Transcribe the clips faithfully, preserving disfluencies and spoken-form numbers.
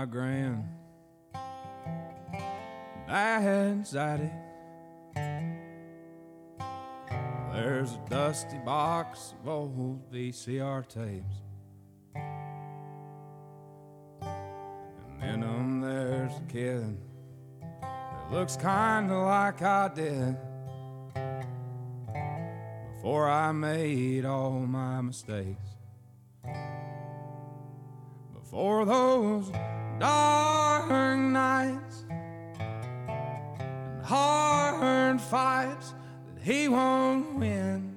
my grand dad's attic, there's a dusty box of old V C R tapes, and in them there's a kid that looks kinda like I did before I made all my mistakes. Before those dark nights and hard fights that he won't win,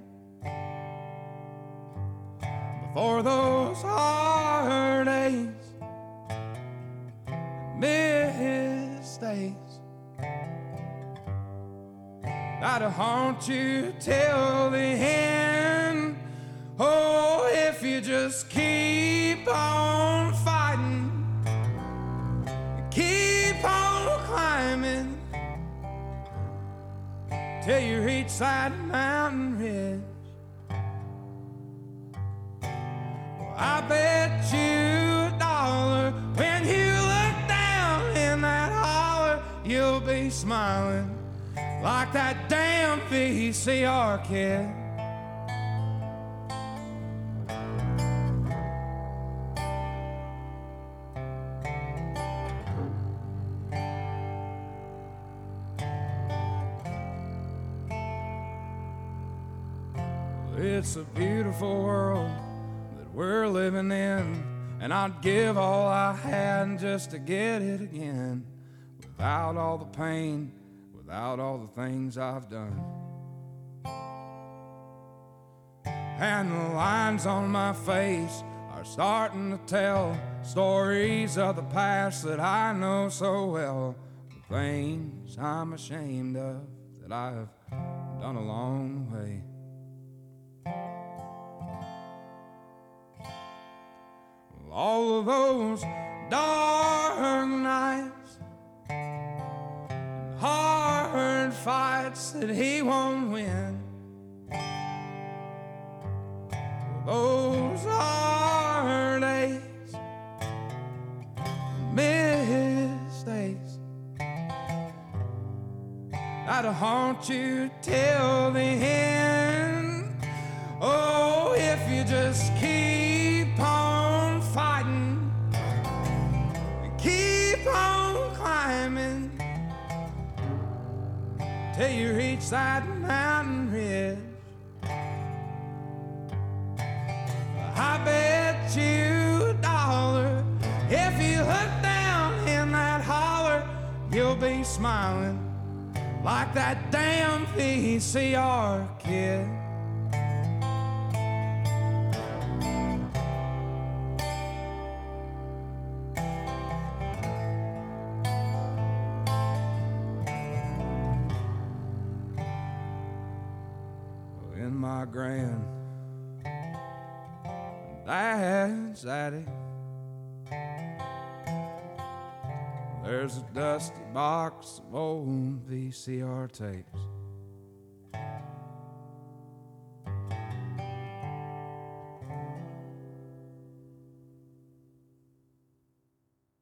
before those hard days and mistakes that'll haunt you till the end. Oh, if you just keep on fighting, keep on climbing till you reach that mountain ridge. Well, I bet you a dollar when you look down in that holler, you'll be smiling like that damn V C R kid. It's a beautiful world that we're living in, and I'd give all I had just to get it again, without all the pain, without all the things I've done. And the lines on my face are starting to tell stories of the past that I know so well, the things I'm ashamed of that I've done along the way. All of those dark nights and hard fights that he won't win, those hard days and mistakes that'll haunt you till the end. Oh, if you just keep on fighting, keep on climbing till you reach that mountain ridge. I bet you a dollar if you look down in that holler, you'll be smiling like that damn V C R kid. In my grand dad's attic, there's a dusty box of old V C R tapes,